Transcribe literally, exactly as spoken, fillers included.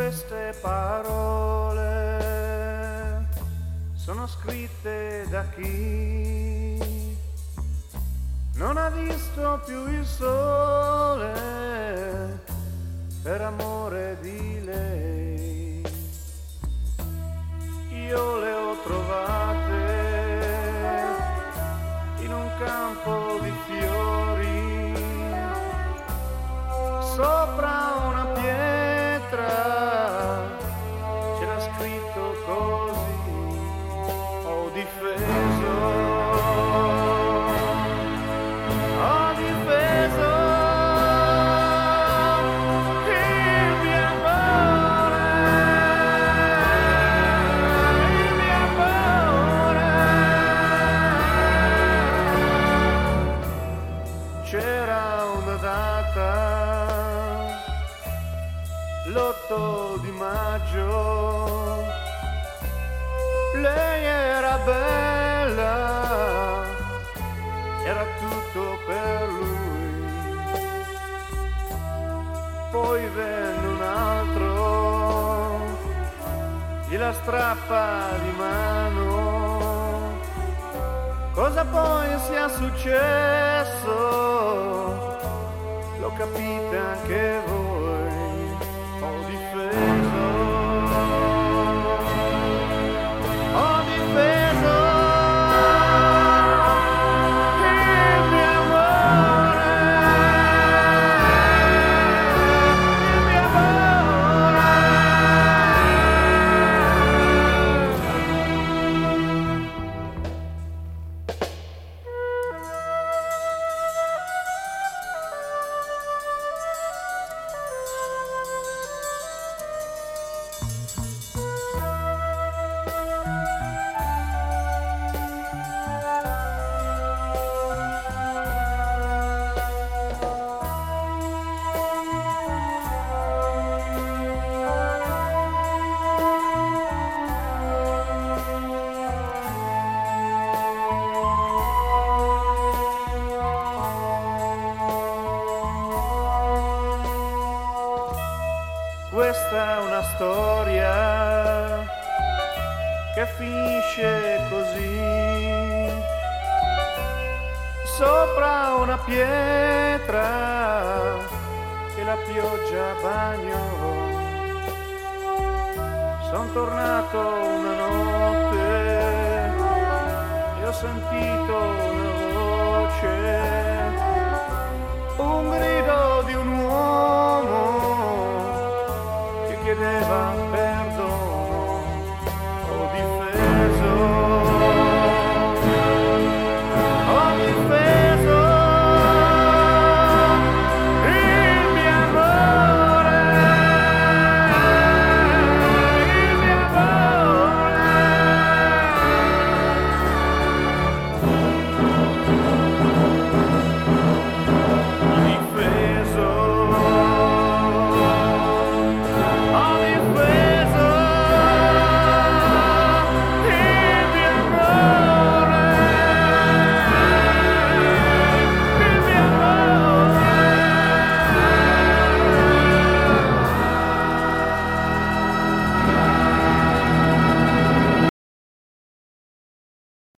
Queste parole sono scritte da chi non ha visto più il sole per amore di lei. Io le ho trovate in un campo di fiori, sopra una pietra c'era scritto così: ho difeso, ho difeso il mio amore, il mio amore. C'era una data, l'otto di maggio, lei era bella, era tutto per lui. Poi venne un altro, gliela strappa di mano. Cosa poi sia successo lo capite anche voi. Ho difeso, ho difeso il mio amore, il mio amore. Questa è una storia che finisce così: sopra una pietra che la pioggia bagnò. Son tornato una notte